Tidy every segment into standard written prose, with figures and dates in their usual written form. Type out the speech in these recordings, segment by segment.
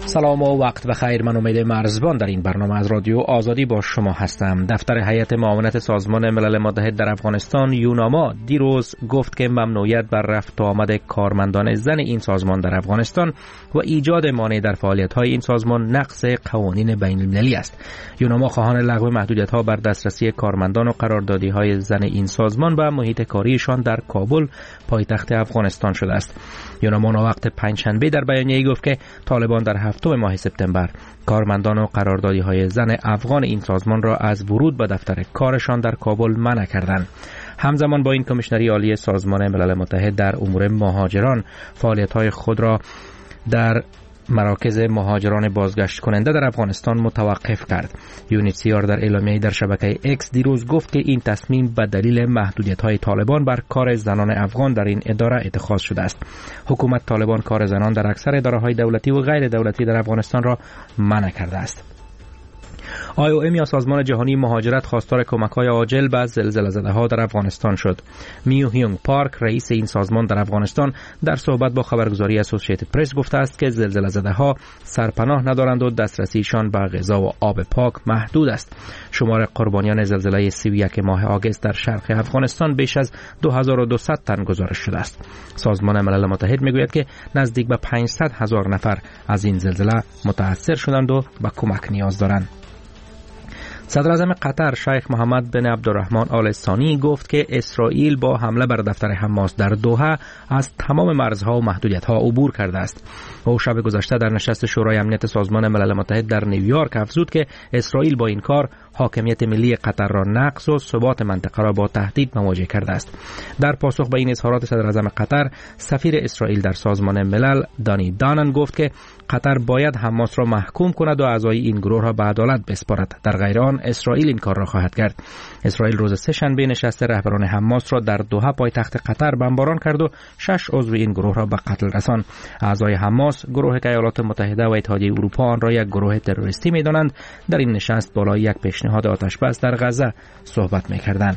سلام و وقت بخیر. من امید مرزبان در این برنامه از رادیو آزادی با شما هستم. دفتر هیئت معاونت سازمان ملل متحد در افغانستان یوناما دیروز گفت که ممنوعیت بر رفت و آمد کارمندان زن این سازمان در افغانستان و ایجاد مانع در فعالیت‌های این سازمان نقض قوانین بین‌المللی است. یوناما خواهان لغو محدودیت‌ها بر دسترسی کارمندان و قراردادی‌های زن این سازمان و محیط کاریشان در کابل پایتخت افغانستان شده است. یوناما وقت پنجشنبه در بیانیه‌ای گفت که طالبان در هفتم ماه سپتامبر کارمندان و قراردادی‌های زن افغان این سازمان را از ورود به دفتر کارشان در کابل منع کردند. همزمان با این کمیشنری عالی سازمان ملل متحد در امور مهاجران فعالیت‌های خود را در مراکز مهاجران بازگشت کننده در افغانستان متوقف کرد. UNHCR در اعلامیه‌ای در شبکه X دیروز گفت که این تصمیم به دلیل محدودیت‌های طالبان بر کار زنان افغان در این اداره اتخاذ شده است. حکومت طالبان کار زنان در اکثر اداره‌های دولتی و غیر دولتی در افغانستان را منع کرده است. IOM یا سازمان جهانی مهاجرت خواستار کمک‌های عاجل به زلزله‌زده‌ها در افغانستان شد. میو هیونگ پارک رئیس این سازمان در افغانستان در صحبت با خبرگزاری اسوسییتد پرس گفته است که زلزله‌زده‌ها سرپناه ندارند و دسترسیشان به غذا و آب پاک محدود است. شمار قربانیان زلزله 31 ماه آگوست در شرق افغانستان بیش از 2200 تن گزارش شده است. سازمان ملل متحد میگوید که نزدیک به 500,000 نفر از این زلزله متاثر شدند و به کمک نیاز دارند. صدر اعظم قطر شیخ محمد بن عبدالرحمن آل ثانی گفت که اسرائیل با حمله بر دفتر حماس در دوحه از تمام مرزها و محدودیت‌ها عبور کرده است. او شب گذشته در نشست شورای امنیت سازمان ملل متحد در نیویورک افزود که اسرائیل با این کار حاکمیت ملی قطر را نقض و ثبات منطقه را با تهدید مواجه کرده است. در پاسخ به این اظهارات صدر اعظم قطر، سفیر اسرائیل در سازمان ملل دانی دانن گفت که قطر باید حماس را محکوم کند و اعضای این گروه را به عدالت بسپارد. در غیر آن اسرائیل این کار را خواهد کرد. اسرائیل روز سه‌شنبه نشست رهبران حماس را در دوحه پایتخت قطر بمباران کرد و 6 عضو این گروه را به قتل رساند. اعضای حماس گروه که ایالات متحده و اتحادیه اروپا آن را یک گروه تروریستی می‌دانند در این نشست بالای یک پیشنهاد آتش بس در غزه صحبت می‌کردند.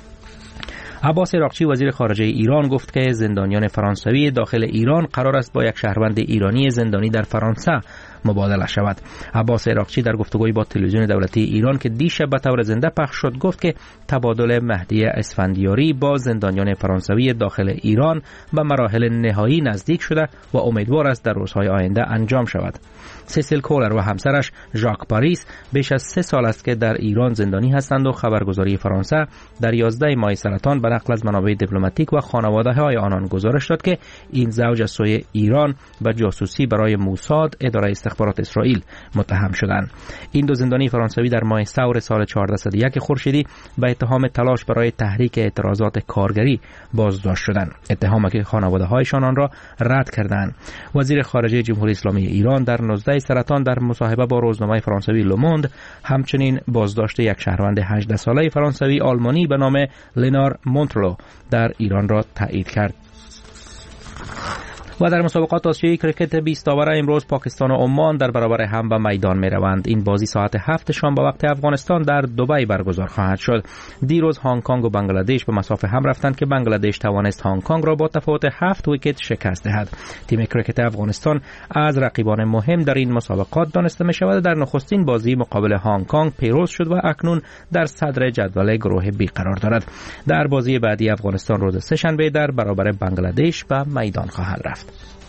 عباس عراقچی وزیر خارجه ایران گفت که زندانیان فرانسوی داخل ایران قرار است با یک شهروند ایرانی زندانی در فرانسه مبادله شود. عباس عراقچی در گفتگوی با تلویزیون دولتی ایران که دیشب به طور زنده پخش شد گفت که تبادل مهدی اسفندیاری با زندانیان فرانسوی داخل ایران به مراحل نهایی نزدیک شده و امیدوار است در روزهای آینده انجام شود. سیسیل کولر و همسرش ژاک پاریس بیش از 3 سال است که در ایران زندانی هستند و خبرگزاری فرانسه در 11 ماه سرطان به نقل از منابع دیپلماتیک و خانواده‌های آنان گزارش داد که این زوج از سوی ایران به جاسوسی برای موساد اداره استخبارات اسرائیل متهم شدند. این دو زندانی فرانسوی در ماه ثور سال 1401 خورشیدی به اتهام تلاش برای تحریک اعتراضات کارگری بازداشت شدند. اتهامی که خانواده‌هایشان آن را رد کردند. وزیر خارجه جمهوری اسلامی ایران در 19 سرطان در مصاحبه با روزنامه فرانسوی لوموند همچنین بازداشت یک شهروند 18 ساله فرانسوی آلمانی به نام لنار مونترلو در ایران را تایید کرد. و در مسابقات آسیایی کرکت 20 داوره امروز پاکستان و عمان در برابر هم به میدان می روند. این بازی ساعت 7 شام به وقت افغانستان در دبی برگزار خواهد شد. دیروز هنگ کنگ و بنگلادش به مسافه هم رفتند که بنگلادش توانست هنگ کنگ را با تفاوت 7 ویکت شکست دهد. تیم کرکت افغانستان از رقیبان مهم در این مسابقات دانسته می شود. در نخستین بازی مقابل هنگ کنگ پیروز شد و اکنون در صدر جدول گروه B قرار دارد. در بازی بعدی افغانستان روز سه‌شنبه در برابر بنگلادش به میدان خواهد رفت.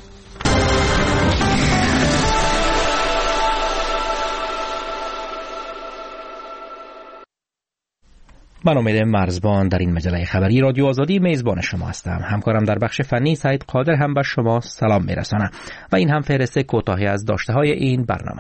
من امید مرزبان در این مجله خبری رادیو آزادی میزبان شما هستم. همکارم در بخش فنی سعید قادر هم به شما سلام میرسانم و این هم فهرست کوتاهی از داشته‌های این برنامه.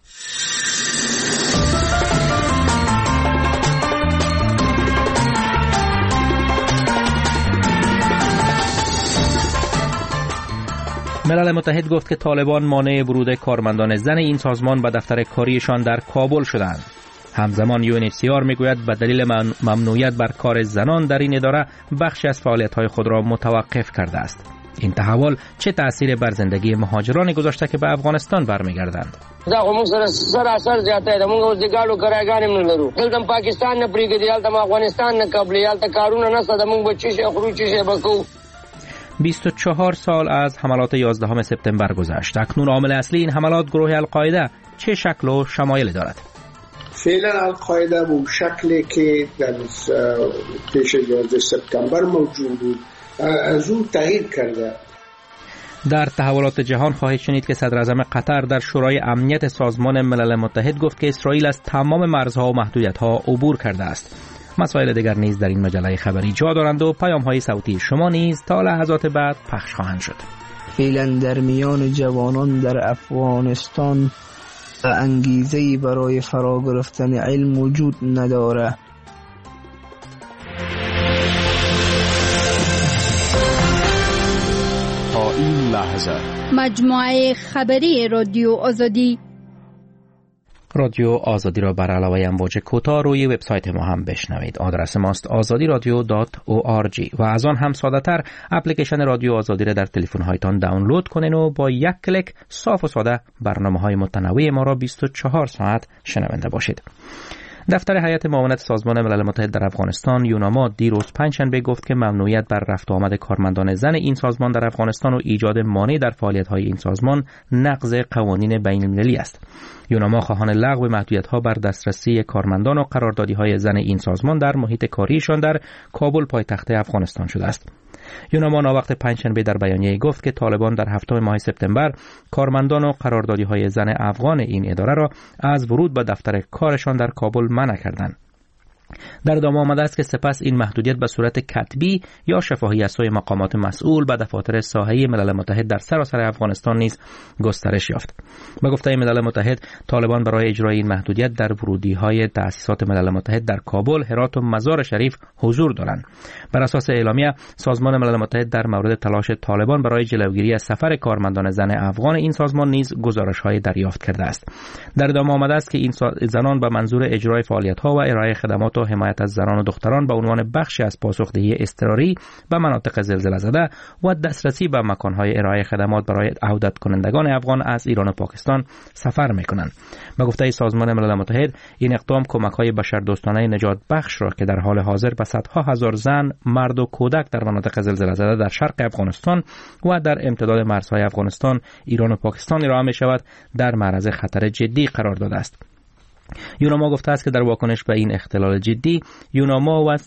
ملل متحد گفت که طالبان مانع ورود کارمندان زن این سازمان به دفتر کاریشان در کابل شدند. همزمان UNHCR میگوید به دلیل ممنوعیت بر کار زنان در این اداره بخشی از فعالیت‌های خود را متوقف کرده است. این تحول چه تأثیر بر زندگی مهاجران گذاشته که به افغانستان برمیگردند؟ دا موږ سره اثر زیاته ده. موږ اوس د ګاډو کرایګانې نه لرو. دلته پاکستان نه پریږدي، دلته افغانستان نه قبلې، دلته کارونه نشته. موږ به چی شي خورو، چی شي بکو. 24 سال از حملات 11 سپتامبر گذشت. اکنون عامل اصلی این حملات گروه القاعده چه شکل و شمایلی دارد؟ فعلا القاعده به شکلی که در پیش 11 سپتامبر موجود بود از اون تغییر کرده. در تحولات جهان خواهید شنید که صدر اعظم قطر در شورای امنیت سازمان ملل متحد گفت که اسرائیل از تمام مرزها و محدودیت‌ها عبور کرده است. مسائل دیگر نیز در این مجله خبری جا دارند و پیام‌های صوتی شما نیز تا لحظات بعد پخش خواهند شد. فعلا در میان جوانان در افغانستان انگیزه‌ای برای فرا گرفتن علم وجود نداره. تا این لحظه مجموعه خبری رادیو آزادی را بر علاوه امواج کوتاه روی وبسایت ما هم بشنوید. آدرس ماست azadiradio.org و از آن هم ساده‌تر اپلیکیشن رادیو آزادی را در تلفن‌هایتان دانلود کنین و با یک کلیک صاف و ساده برنامه‌های متنوع ما را 24 ساعت شنونده باشید. دفتر هیئت معاونت سازمان ملل متحد در افغانستان یوناما دیروز پنجشنبه گفت که ممنوعیت بر رفت و آمد کارمندان زن این سازمان در افغانستان و ایجاد مانع در فعالیت‌های این سازمان نقض قوانین بین‌المللی است. یوناما خواهان لغو محدودیت‌ها بر دسترسی کارمندان و قراردادی‌های زن این سازمان در محیط کاریشان در کابل پایتخت افغانستان شده است. یوناما ناوقت پنجشنبه در بیانیه‌ای گفت که طالبان در هفتم ماه سپتامبر کارمندان و قراردادی‌های زن افغان این اداره را از ورود به دفتر کارشان در کابل منع کردند. در ادامه آمده است که سپس این محدودیت به صورت کتبی یا شفاهی از سوی مقامات مسئول به دفاتر ساحه‌ای ملل متحد در سراسر افغانستان نیز گسترش یافت. به گفته ملل متحد، طالبان برای اجرای این محدودیت در ورودی‌های تأسیسات ملل متحد در کابل، هرات و مزار شریف حضور دارند. بر اساس اعلامیه، سازمان ملل متحد در مورد تلاش طالبان برای جلوگیری از سفر کارمندان زن افغان این سازمان نیز گزارش‌های دریافت کرده است. در ادامه آمده است که این زنان به منظور اجرای فعالیت‌ها و ارائه خدمات و حمایت از زنان و دختران به عنوان بخشی از پاسخدهی اضطراری به مناطق زلزله زده و دسترسی به مکان‌های ارائه خدمات برای عودت کنندگان افغان از ایران و پاکستان سفر می‌کنند. به گفته سازمان ملل متحد، این اقدام کمک‌های بشردوستانه نجات بخش را که در حال حاضر به صدها هزار زن، مرد و کودک در مناطق زلزله زده در شرق افغانستان و در امتداد مرزهای افغانستان، ایران و پاکستان ارائه می‌شود، در معرض خطر جدی قرار داده است. یوناما گفته است که در واکنش به این اختلال جدی، یوناما و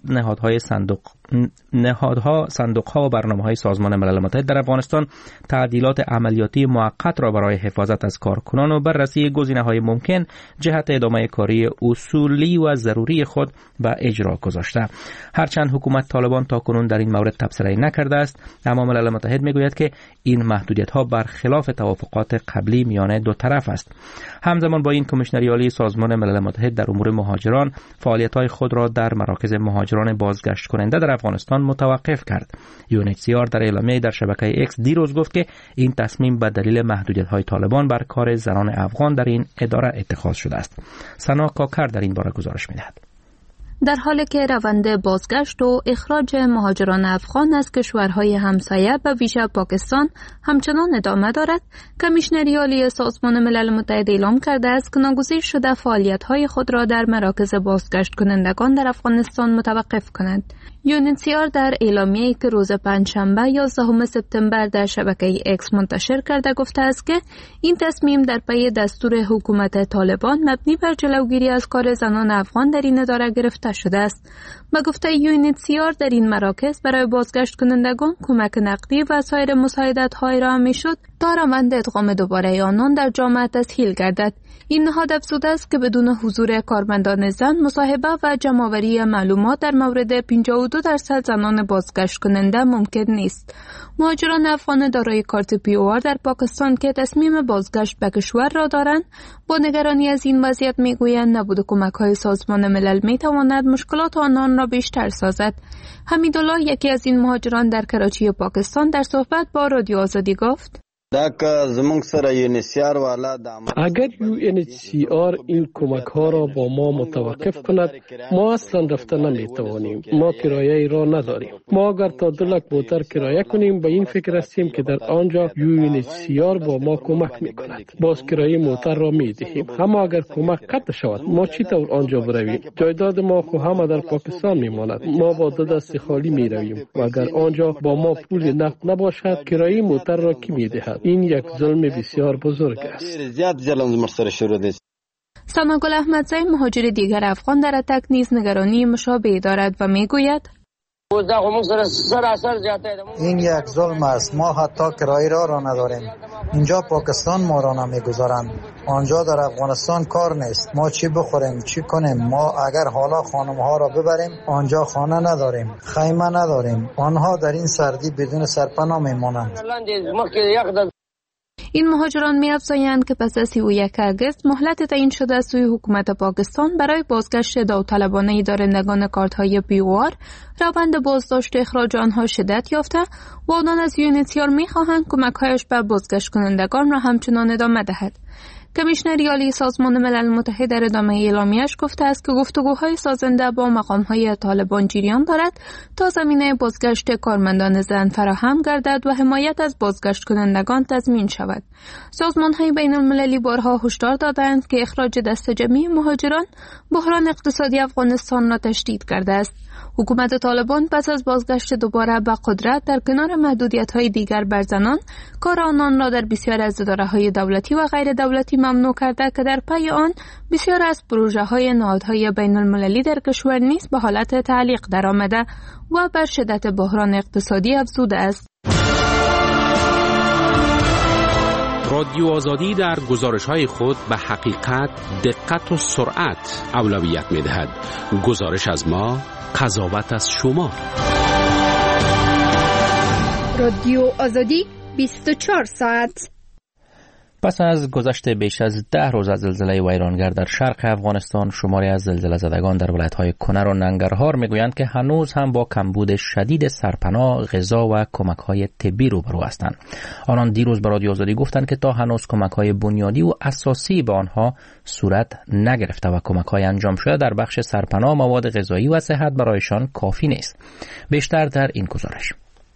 صندوق‌ها و برنامه‌های سازمان ملل متحد در افغانستان تعدیلات عملیاتی موقت را برای حفاظت از کارکنان و بررسی گزینه‌های ممکن جهت ادامه کاری اصولی و ضروری خود به اجرا گذاشته. هرچند حکومت طالبان تاکنون در این مورد تبصره‌ای نکرده است، اما ملل متحد می‌گوید که این محدودیت‌ها برخلاف توافقات قبلی میان دو طرف است. همزمان با این، کمیشنری عالی سازمان ملل متحد در امور مهاجران فعالیت‌های خود را در مراکز مهاجران بازگشت کننده در افغانستان متوقف کرد. UNHCR در اعلامیه در شبکه X دیروز گفت که این تصمیم به دلیل محدودیت‌های طالبان بر کار زنان افغان در این اداره اتخاذ شده است. سنا کاکر در این باره گزارش می‌دهد. در حالی که روند بازگشت و اخراج مهاجران افغان از کشورهای همسایه به ویژه پاکستان همچنان ادامه دارد، کمیشنری عالی سازمان ملل متحد اعلام کرده است که ناگزیر شده فعالیت‌های خود را در مراکز بازگشت کنندگان در افغانستان متوقف کند. UNHCR در اعلامیه‌ای که روز پنجشنبه 11 سپتامبر در شبکه X منتشر کرده گفته است که این تصمیم در پی دستور حکومت طالبان مبنی بر جلوگیری از کار زنان افغان در این اداره گرفته شده است. به گفته UNHCR در این مراکز برای بازگشت کنندگان کمک نقدی و سایر مساعدت‌های را میشد تا روند ادغام دوباره آنان در جامعه تسهیل گردد. این نهاد افزوده است که بدون حضور کارمندان زن، مصاحبه و جمع‌آوری معلومات در مورد 52% زنان بازگشت کننده ممکن نیست. مهاجران افغان دارای کارت POR در پاکستان که تصمیم بازگشت به کشور را دارند، با نگرانی از این وضعیت میگویند نبود کمک‌های سازمان ملل میتواند مشکلات آنان را بیشتر سازد. حمیدالله، یکی از این مهاجران در کراچی پاکستان، در صحبت با رادیو آزادی گفت: اگر UNHCR این کمک ها را با ما متوقف کند، ما اصلا رفته نمی توانیم. ما کرایه ای را نداریم. ما اگر تا 2 لک موتر کرایه کنیم به این فکر هستیم که در آنجا UNHCR با ما کمک می کند. باز کرایه موتر را می دهیم. اما اگر کمک قطع شود ما چی طور آنجا برویم؟ جایداد ما خو همه در پاکستان می ماند. ما با 2 دست خالی می رویم و اگر آنجا با ما پول نقد نباشد کرایه موتر را کی می دهد؟ این یک ظلم بسیار بزرگ است. سانا گل احمدزی مهاجر دیگر افغان در اتک نیز نگرانی مشابهی دارد و می گوید این یک ظلم است. ما حتی کرایه را نداریم. اینجا پاکستان ما را نمیگذارند. آنجا در افغانستان کار نیست. ما چی بخوریم چی کنیم؟ ما اگر حالا خانم ها را ببریم آنجا خانه نداریم، خیمه نداریم. آنها در این سردی بدون سرپناه میمانند. این مهاجران می‌افزایند که پس از 31 اگست مهلت تعیین شده از سوی حکومت پاکستان برای بازگشت داوطلبانه دارندگان کارت‌های پی‌ار، روند بازداشت اخراج آنها شدت یافته و آنان از UNHCR می‌خواهند کمک‌هایش به بازگشت کنندگان را همچنان ادامه دهد. کمیشنر عالی سازمان ملل متحد در ادامه اعلامیه‌اش گفته است که گفتگوهای سازنده با مقام‌های طالبان جریان دارد تا زمینه بازگشت کارمندان زن فراهم گردد و حمایت از بازگشت کنندگان تضمین شود. سازمان‌های بین‌المللی بارها هشدار دادند که اخراج دست جمعی مهاجران بحران اقتصادی افغانستان را تشدید کرده است. حکومت طالبان پس از بازگشت دوباره به قدرت در کنار محدودیت‌های دیگر بر زنان، کار آنان را در بسیار از اداره‌های دولتی و غیر دولتی ممنوع کرده که در پی آن بسیار از پروژه‌های نهادهای بین‌المللی در کشور نیز به حالت تعلیق درآمده و بر شدت بحران اقتصادی افزوده است. رادیو آزادی در گزارش‌های خود به حقیقت، دقت و سرعت اولویت می‌دهد. گزارش از ما، قضاوت از شما. رادیو آزادی 24 ساعت. پس از گذشت بیش از 10 روز از زلزله ویرانگر در شرق افغانستان، شماری از زلزله زدگان در ولایت‌های کنر و ننگرهار میگویند که هنوز هم با کمبود شدید سرپناه، غذا و کمک‌های طبی روبرو هستند. آنان دیروز به رادیو آزادی گفتند که تا هنوز کمک‌های بنیادی و اساسی به آنها صورت نگرفته و کمک‌های انجام شده در بخش سرپناه، مواد غذایی و صحت برایشان کافی نیست. بیشتر در این گزارش.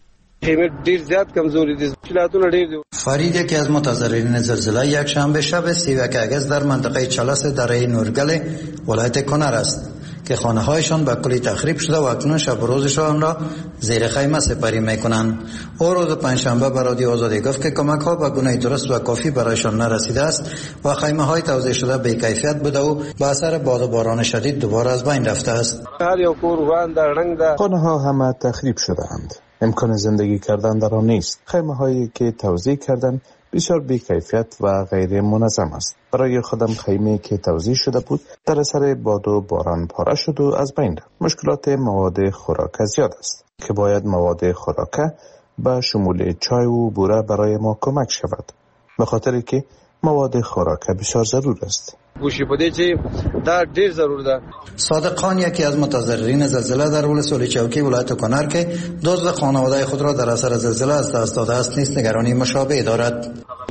فرید یکی از متضررین زلزله یک شنبه شب 31 اگست در منطقه چالس دره نورگل ولایت کنر است که خانه‌هایشان به کلی تخریب شده و اکنون شب و روزشان را زیر خیمه سپری می‌کنند. او روز پنجشنبه به رادیو آزادی گفت که کمک‌ها به گونه درست و کافی برایشان نرسیده است و خیمه‌های توزیع شده بی‌کیفیت بوده و به اثر باد و باران شدید دوباره از بین رفته است. خانه‌ها همه تخریب شده‌اند. امکان زندگی کردن در آن نیست. خیمه‌هایی که توزیع کردن بسیار بی‌کیفیت و غیر منظم است. برای خودم خیمه که توزیع شده بود در اثر باد و باران پاره شد و از بین رفت. مشکلات مواد خوراک زیاد است که باید مواد خوراک به شمول چای و بوره برای ما کمک شود، به خاطر که مواد خوراک بسیار ضرور است. گوشی بده چې دا ډیر ضرور ده. صادق خان یکی از متضررین زلزله در ولسوالی چوکی ولایت کنر که دزد خانواده خود را در اثر زلزله از دست داده است نیز نگرانی مشابه دارد.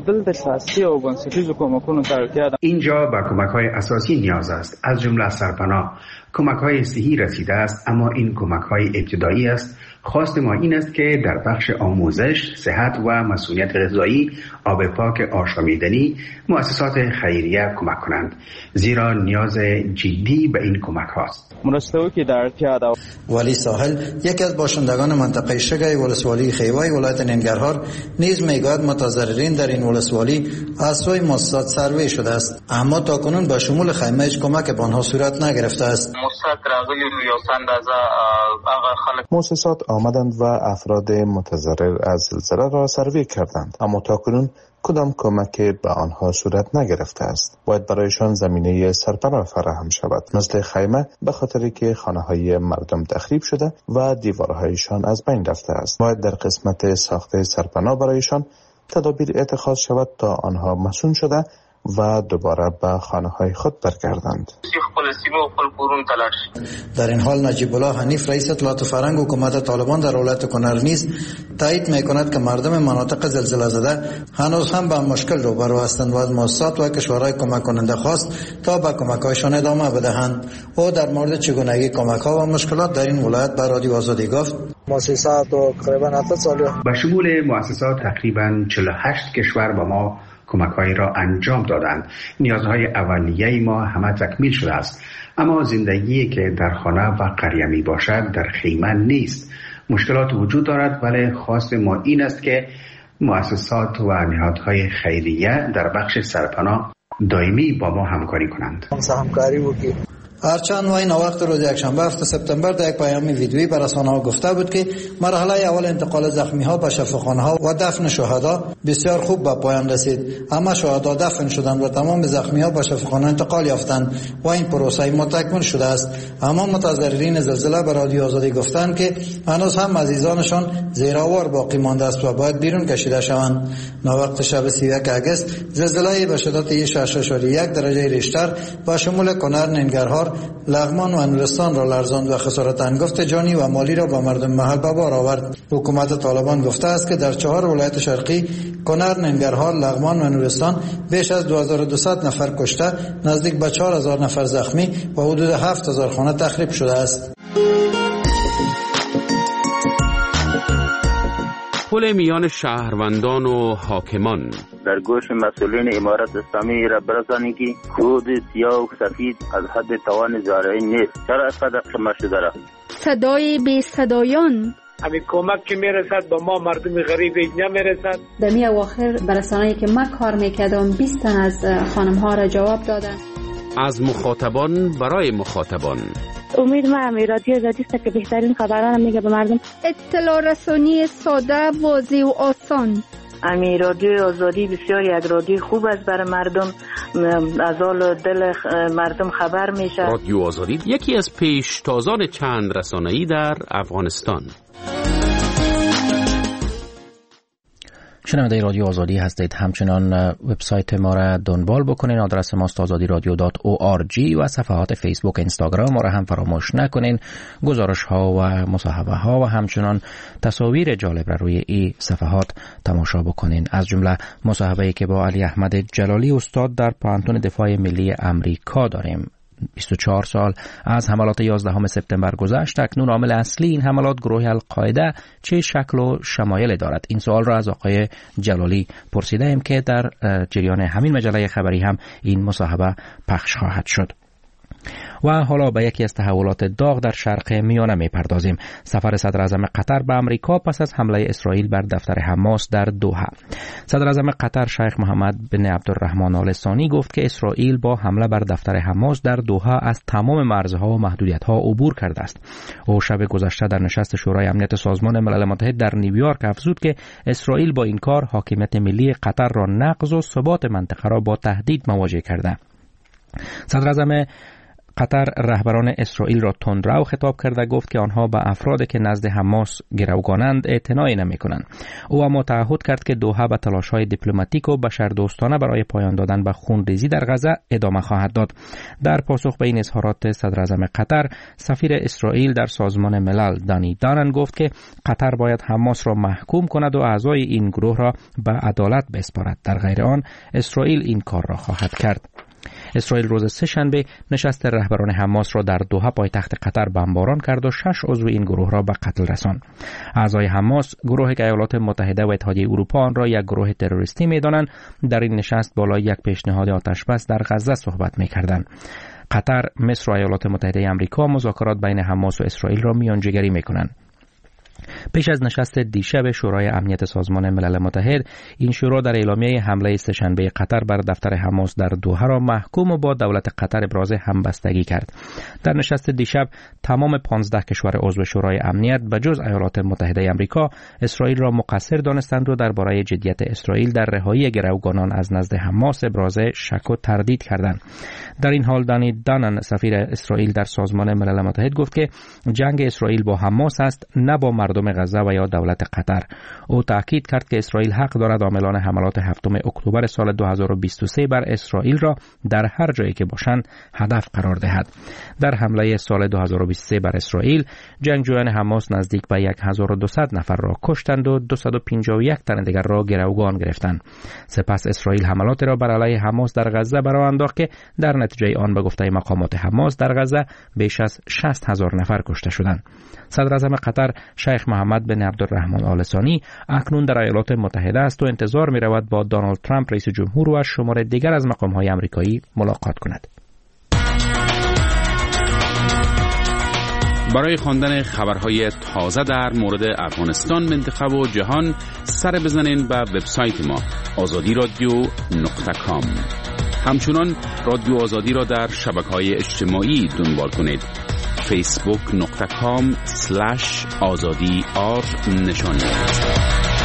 اینجا به کمک‌های اساسی نیاز است، از جمله سرپناه. کمک‌های صحی رسیده است، اما این کمک‌های ابتدایی است. خواست ما این است که در بخش آموزش، صحت و مسئولیت غذایی، آب پاک آشامیدنی، مؤسسات خیریه کمک کنند، زیرا نیاز جدی به این کمک هاست. ولی ساحل یکی از باشندگان منطقه شگای ولسوالی خیوای ولایت ننگرهار نیز میگوید متضررین در این ولسوالی از سوی مؤسسات سروی شده است، اما تاکنون به شمول خیمه هیچ کمک به آنها صورت نگرفته است. مؤسسات آمدند و افراد متضرر از زلزله را سروی کردند، اما تاکنون کدام کمک به آنها صورت نگرفته است. باید برایشان زمینه سرپناه فراهم شود، مثل خیمه، به خاطر که خانه‌های مردم تخریب شده و دیوارهایشان از بین رفته است. باید در قسمت ساخت سرپناه برایشان تدابیر اتخاذ شود تا آنها مسئول شده و دوباره به خانه های خود برگردند. در این حال نجیب الله حنیف رئیس اطلاعات فرهنگ حکومت طالبان در ولایت کنر نیز تایید میکند که مردم مناطق زلزله زده هنوز هم با مشکل روبرو هستند و از مؤسسات و کشورهای کمک کننده خواست تا به کمک‌هایشان ادامه بدهند. او در مورد چگونگی کمک‌ها و مشکلات در این ولایت به رادیو آزادی گفت: مؤسسات تقریبا 7 سال به شمول مؤسسات تقریبا 48 کشور به ما کمک‌هایی را انجام دادند. نیازهای اولیه ما همه تکمیل شده است، اما زندگی که در خانه و قریه می باشد در خیمه نیست. مشکلات وجود دارد، ولی خواست ما این است که مؤسسات و نهادهای خیریه در بخش سرپناه دائمی با ما همکاری کنند. هرچند وی وقت روز یکشنبه 7 سپتامبر در یک پیام ویدیویی به رسانه‌ها گفته بود که مرحله اول انتقال زخمی‌ها به شفاخانه‌ها و دفن شهدا بسیار خوب به پایان رسید. اما شهدا دفن شدند و تمام زخمی‌ها به شفاخانه انتقال یافتند و این پروسه متکمل شده است. اما متضررین زلزله به رادیو آزادی گفتند که هنوز هم عزیزانشان زیرآور باقی مانده است و باید بیرون کشیده شوند. وقت شب 31 اگست زلزله به شدت 6.1 درجه ریشتر با شمول کنر، ننگرهار، لغمان و نورستان را لرزاند و خسارت انگفت جانی و مالی را به مردم محل به بار آورد. حکومت طالبان گفته است که در 4 ولایت شرقی کنر، ننگرهار، لغمان و نورستان بیش از 2200 نفر کشته، نزدیک به 4000 نفر زخمی و حدود 7000 خانه تخریب شده است. پل میان شهروندان و حاکمان در گوش مسئولین امارت اسلامی را برسانید که خود سیاه و سفید از حد توان زارعی نیست. چرا اینقدر قیمت شده را؟ صدای بی صدایان همین کمک که میرسد به ما مردم غریب نمیرسد. در می اواخر برسانه‌ای که من کار میکردم 20 تن از خانم ها را جواب دادن. از مخاطبان برای مخاطبان. امید من رادیو آزادی است که بهترین خبران میگه به مردم. اطلاع رسانی ساده، واضح و آسان. رادیو آزادی بسیار یک رادیو خوب است برای مردم، از حال دل مردم خبر میشه. رادیو آزادی یکی از پیشتازان چند رسانه‌ای در افغانستان. شنونده رادیو آزادی هستید. همچنان وبسایت ما را دنبال بکنین. آدرس ماست azadiradio.org و صفحات فیسبوک، اینستاگرام ما را هم فراموش نکنین. گزارش ها و مصاحبه ها و همچنان تصاویر جالب را روی این صفحات تماشا بکنین. از جمله مصاحبه‌ای که با علی احمد جلالی استاد در پانتون دفاع ملی امریکا داریم. 24 سال از حملات 11 سپتامبر گذشت. اکنون عامل اصلی این حملات گروه القاعده چه شکل و شمایل دارد؟ این سوال را از آقای جلالی پرسیدیم که در جریان همین مجله خبری هم این مصاحبه پخش خواهد شد. و حالا به یکی از تحولات داغ در شرق میانه میپردازیم. سفر صدر اعظم قطر به امریکا پس از حمله اسرائیل بر دفتر حماس در دوحه. صدر اعظم قطر شیخ محمد بن عبدالرحمن آل ثانی گفت که اسرائیل با حمله بر دفتر حماس در دوحه از تمام مرزها و محدودیت‌ها عبور کرده است. او شب گذشته در نشست شورای امنیت سازمان ملل متحد در نیویورک افزود که اسرائیل با این کار حاکمیت ملی قطر را نقض و ثبات منطقه را با تهدید مواجه کرده. صدر اعظم قطر رهبران اسرائیل را تندرو خطاب کرده گفت که آنها به افرادی که نزد حماس گروگانند اعتنایی نمی‌کنند. او اما تعهد کرد که دوحه به تلاش‌های دیپلماتیک و بشردوستانه برای پایان دادن به خونریزی در غزه ادامه خواهد داد. در پاسخ به این اظهارات صدر اعظم قطر، سفیر اسرائیل در سازمان ملل دانی دانن گفت که قطر باید حماس را محکوم کند و اعضای این گروه را به عدالت بسپارد. در غیر آن اسرائیل این کار را خواهد کرد. اسرائیل روز سه‌شنبه نشست رهبران حماس را در دوحه پایتخت قطر بمباران کرد و 6 عضو این گروه را به قتل رساند. اعضای حماس، گروهی که ایالات متحده و اتحادیه اروپا آن را یک گروه تروریستی می‌دانند، در این نشست بالای یک پیشنهاد آتش‌بس در غزه صحبت می‌کردند. قطر، مصر و ایالات متحده آمریکا مذاکرات بین حماس و اسرائیل را میانجیگری می‌کنند. پیش از نشست دیشب شورای امنیت سازمان ملل متحد، این شورا در اعلامیه حمله سه‌شنبه قطر بر دفتر حماس در دوحه را محکوم و با دولت قطر ابراز همبستگی کرد. در نشست دیشب تمام 15 کشور عضو شورای امنیت به جز ایالات متحده آمریکا اسرائیل را مقصر دانستند و درباره جدیت اسرائیل در رهایی گروگانان از نزد حماس ابراز شک و تردید کردند. در این حال دانی دانن، سفیر اسرائیل در سازمان ملل متحد، گفت که جنگ اسرائیل با حماس است، نه با مردم غزه و یا دولت قطر. او تاکید کرد که اسرائیل حق دارد عاملان حملات 7 اکتبر سال 2023 بر اسرائیل را در هر جایی که باشند هدف قرار دهد. در حمله سال 2023 بر اسرائیل، جنگجویان حماس نزدیک به 1200 نفر را کشتند و 251 تن دیگر را گروگان گرفتند. سپس اسرائیل حملات را بر علیه حماس در غزه برآورد انداخت که در نتیجه آن به گفته مقامات حماس در غزه بیش از 60,000 نفر کشته شدند. صدر اعظم قطر شیخ محمد بن عبدالرحمن آل ثانی اکنون در ایالات متحده است و انتظار می رود با دونالد ترامپ رئیس جمهور و شمار دیگر از مقام‌های آمریکایی ملاقات کند. برای خواندن خبرهای تازه در مورد افغانستان، منطقه و جهان سر بزنین به وبسایت ما azadi.radio.com. همچنان رادیو آزادی را در شبکه‌های اجتماعی دنبال کنید. facebook.com/azadi_r نشان دهید.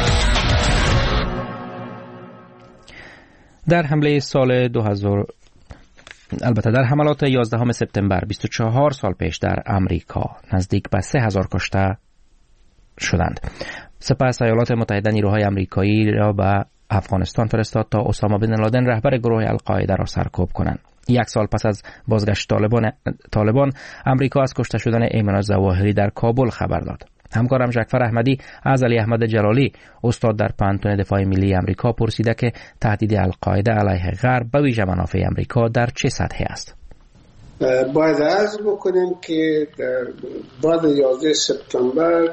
در حمله سال 2000 البته در حملات 11 سپتامبر 24 سال پیش در امریکا نزدیک به 3000 کشته شدند. سپس ایالات متحده نیروهای آمریکایی را به افغانستان فرستاد تا اسامه بن لادن رهبر گروه القاعده را سرکوب کنند. 1 سال پس از بازگشت طالبان، امریکا از کشته شدن ایمن الظواهری در کابل خبر داد. همکارم جعفر احمدی از علی احمد جلالی، استاد در پانتون دفاع ملی آمریکا، پرسیده که تهدید القاعده علیه غرب به ویژه منافع آمریکا در چه سطحی است؟ باید عرض بکنیم که بعد 11 سپتامبر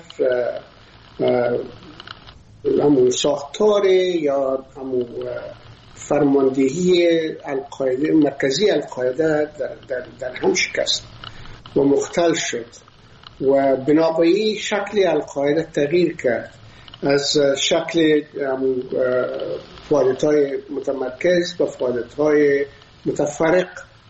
همون ساختار یا همون فرماندهی القاعده، مرکزی القاعده در هم شکست و مختل شد و بنابراین شکل القاعده تغییر کرد از شکل فعالیت‌های متمرکز به فعالیت‌های متفرق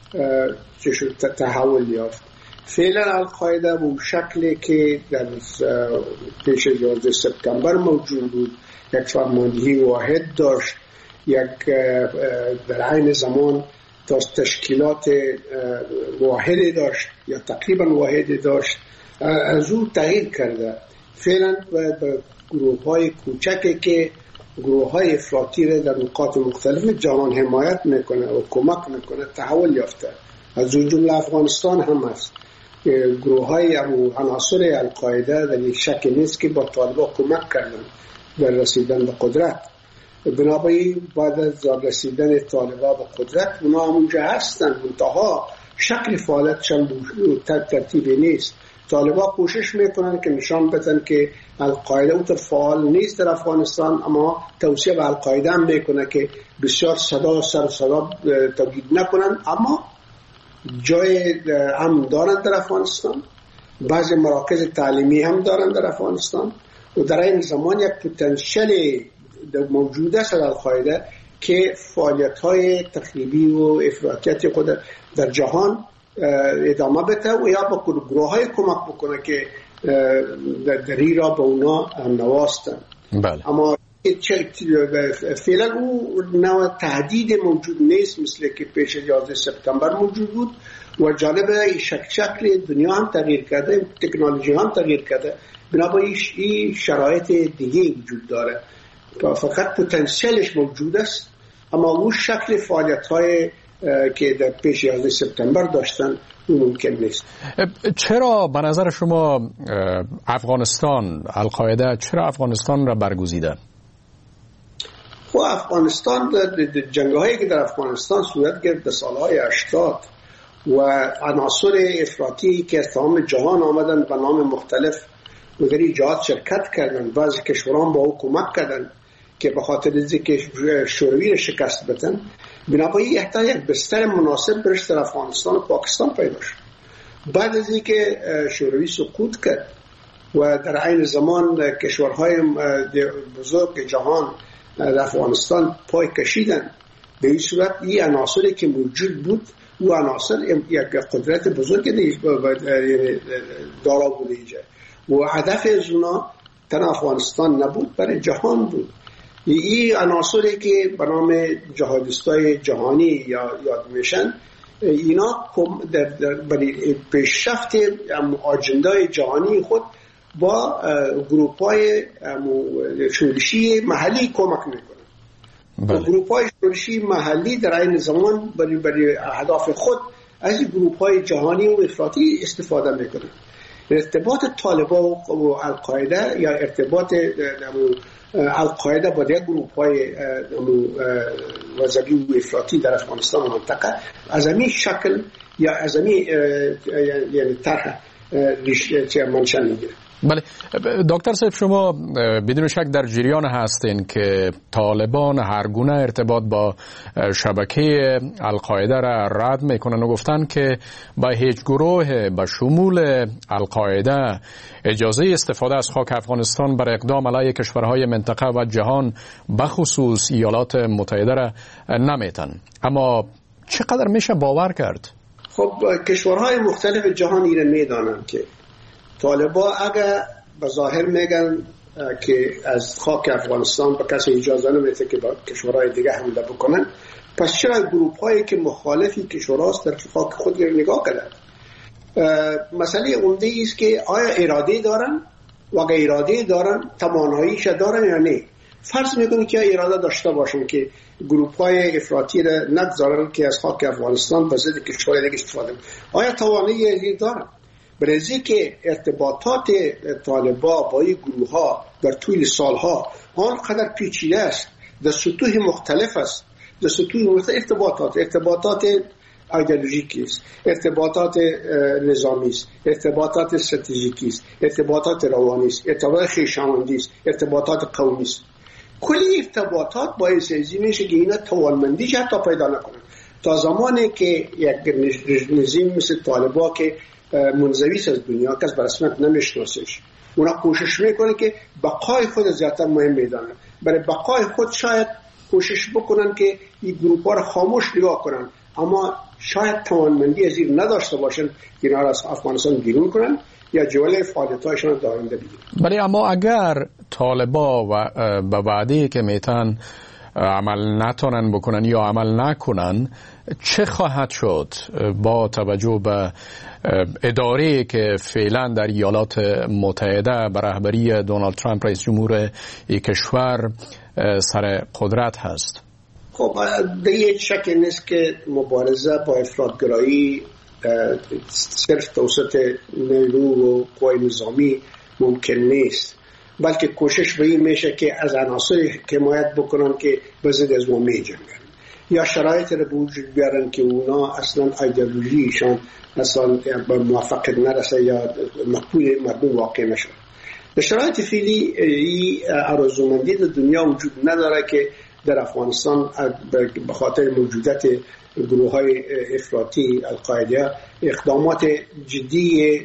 تحول یافت. فعلا القاعده به شکلی که در پیش 11 سپتامبر موجود بود، یک فرماندهی واحد داشت، یک در عین زمان تشکیلات واحدی داشت یا تقریبا واحدی داشت، از اون تغییر کرده. فعلا به گروه‌های کوچکی که گروه‌های افراطی را در نقاط مختلف جهان حمایت میکنه و کمک میکنه تحول یافته. از اون جمله افغانستان هم است. گروه‌های عناصر القاعده در یک شک نیست که با طالبان کمک کردن در رسیدن به قدرت. بنابراین بعد از رسیدن طالبان به قدرت اونا همونجا هستن، منتها شکل فعالیتشان ترتیبی نیست. طالبان کوشش میکنن که نشان بدن که القاعده اونطور فعال نیست در افغانستان، اما توصیه به القاعده هم میکنه که بسیار صدا تولید نکنن، اما جای هم دارن در افغانستان، بعضی مراکز تعلیمی هم دارن در افغانستان و در این زمان یک پتانسیل موجود است در القاعده که فعالیت‌های تخریبی و افراطیت خود در جهان ادامه بده و یا با گروه‌های کمک بکنه که دری را به اونا نواستن. بله. اما فعلا اون نوع تهدید موجود نیست مثل که پیش 11 سپتامبر موجود بود و جالب شکل دنیا هم تغییر کرده، تکنولوژی هم تغییر کرده، بنابراین این شرایط دیگه وجود داره. فقط پتانسیلش موجود است، اما اون شکل فعالیت‌های که در پیش 11 سپتامبر داشتن اون ممکن نیست. چرا به نظر شما افغانستان، القاعده چرا افغانستان را برگزیدن؟ خب افغانستان جنگ‌هایی که در افغانستان صورت گرفت در سالهای 80 و عناصر افراطی که از تمام جهان آمدن به نام مختلف و در ایجاد شرکت کردن، بعضی کشوران با او کمک کردن که به خاطر اینکه شوروی را شکست بدن، بنابراین یک بستر مناسب برش در افغانستان و پاکستان پیدا شد. بعد از اینکه شوروی سقوط کرد و در عین زمان کشورهای بزرگ جهان در افغانستان پای کشیدن، به این صورت این عناصری که موجود بود و عناصر یک قدرت بزرگ دارا بود اینجا و هدف از اونا تنها افغانستان نبود، برای جهان بود. این عناصری که به نام جهادیستای جهانی یا یاد میشن، اینا برای پیشرفت اجندای جهانی خود با گروپ‌های شورشی محلی کمک میکنن. گروپ‌های شورشی محلی در این زمان برای اهداف خود از گروپ‌های جهانی و افراطی استفاده میکنن. ارتباط طالبان و القاعده یا ارتباط القاعده با دیگر گروپ‌های مذهبی و افراطی در افغانستان و منطقه از همین شکل یا از همین یعنی طرح ریشه منشأ میگیره. بله دکتر صاحب، شما بدون شک در جریان هستین که طالبان هر گونه ارتباط با شبکه القاعده را رد میکنن و گفتن که با هیچ گروه به شمول القاعده اجازه استفاده از خاک افغانستان بر اقدام علیه کشورهای منطقه و جهان بخصوص ایالات متحده را نمیتن. اما چقدر میشه باور کرد؟ خب کشورهای مختلف جهان ایره میدانن که طالبان اگر به ظاهر میگن که از خاک افغانستان به کسی اجازه نمیده که با کشورهای دیگه حمله بکنن، پس چرا گروپ هایی که مخالفی کشوراست در خاک خود نگاه کردن؟ مسئله عمده است که آیا اراده دارن و اگر اراده دارن تواناییش دارن یا نه. فرض میکنی که اراده داشته باشن که گروپ های افراطی را نگذارن که از خاک افغانستان به ضد کشورهای دیگه استفاده کنن، آیا توانایی دارن؟ برای که ارتباطات طالبان با این گروه ها در طول سالها آنقدر پیچیده است، در سطوح مختلف است، در سطوح مختلف ارتباطات ایدئولوژیکی است، ارتباطات نظامی است، ارتباطات استراتژیکی است، ارتباطات روانی است، ارتباطات خویشاوندی است، ارتباطات قومی است. کلی ارتباطات باعث میشه که اینا توانمندی حتی پیدا نکنن. تا زمانی که یک نظام مثل طالبان که منزوی از دنیا کس به رسمیت نمیشناسش، اونا کوشش میکنه که بقای خود زیادتر مهم میدانن. برای بقای خود شاید کوشش بکنن که این گروپ ها را خاموش نگاه کنن، اما شاید توانمندی از این نداشته باشن که اینا را از افغانستان بیرون کنن یا جوله فعالیت‌هایشان در آینده بگیرن. ولی اما اگر طالبان به وعده که میتن عمل نتونن بکنن یا عمل نکنن، چه خواهد شد با توجه به اداره‌ای که فعلا در ایالات متحده به رهبری دونالد ترامپ رئیس جمهور این کشور سر قدرت هست؟ خب دیگه شک نیست که مبارزه با افراطگرایی صرف توسط نیرو و قوای نظامی ممکن نیست، بلکه کوشش به این میشه که از عناصری حمایت بکنن که به ضد از ما میجنگن یا شرایط رو به وجود بیارن که اونا اصلا ایدئولوژیشان اصلا به موافقت نرسه یا مقبول مردم واقع نشه. در شرایط فعلی آرزومندی در دنیا وجود نداره که در افغانستان به خاطر موجودیت گروه های افراطی القاعده اقدامات جدی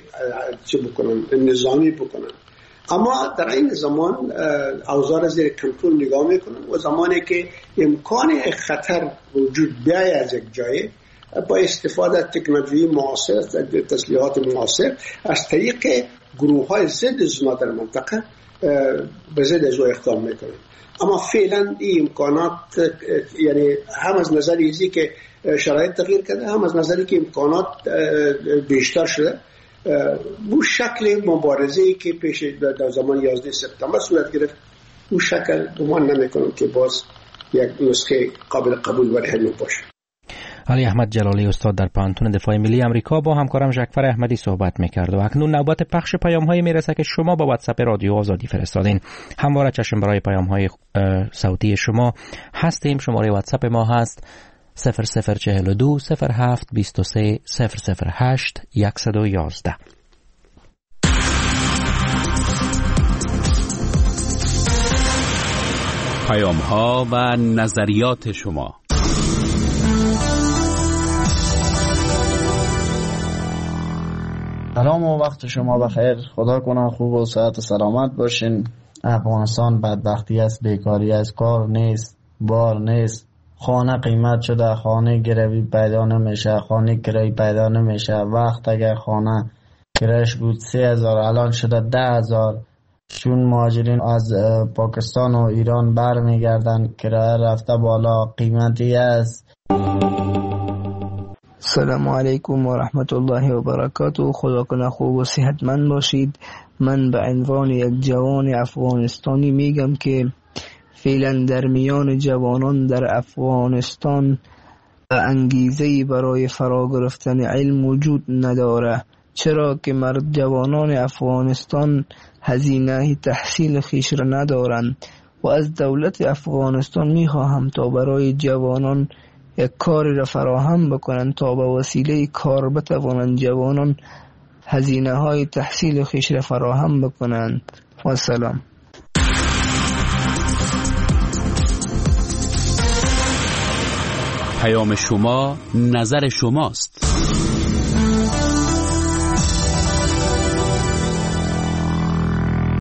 نظامی بکنن. اما در این زمان اوضاع زیر کنترل نگاه میکنن و زمانی که امکان خطر وجود بیاید از یک جای با استفاده از تکنولوژی معاصر، تسلیحات معاصر، از طریق گروه های ضد زنا در منطقه به ضد از او اقدام میکنن. اما فعلا این امکانات، یعنی هم از نظر ایزی که شرایط تغییر کرده، هم از نظری که امکانات بیشتر شده، بو شکل مبارزه‌ای که پیش در زمان 11 سپتامبر صورت گرفت، بو شکل گمان نمی‌کنم که باز یک نسخه قابل قبول برای همه باشه. علی احمد جلالی استاد در پانتون دفاع ملی امریکا با همکارم ژکفر احمدی صحبت می‌کرد و اکنون نوبت پخش پیام‌های میرسه که شما با واتساپ رادیو آزادی فرستادین. همواره چشم برای پیام‌های صوتی شما هستیم. شماره واتساپ ما هست 0042 07 23 008 111. پیام‌ها و نظریات شما. سلام و وقت شما بخیر. خدا کنه خوب و صحت و سلامت باشین. افغانستان بدبختی است، بیکاری است، کار نیست، بار نیست، خانه قیمت شده، خانه گروی پیدا نمیشه، خانه کرایی پیدا نمیشه. وقت اگر خانه کرایش بود 3000 الان شده 10000. چون مهاجرین از پاکستان و ایران برمیگردن، کرایه رفته بالا، قیمتی است. السلام علیکم و رحمت الله و برکاته. خدا کنه خوب و صحتمند باشید. من به عنوان یک جوان افغانستانی میگم که فعلا در میان جوانان در افغانستان انگیزه‌ای برای فرا گرفتن علم وجود نداره، چرا که جوانان افغانستان هزینه تحصیل خیش را ندارند و از دولت افغانستان میخواهم تا برای جوانان یک کاری را فراهم بکنند تا به وسیله کار بتوانند جوانان هزینه های تحصیل خیش را فراهم بکنند. و سلام. پیام شما نظر شماست.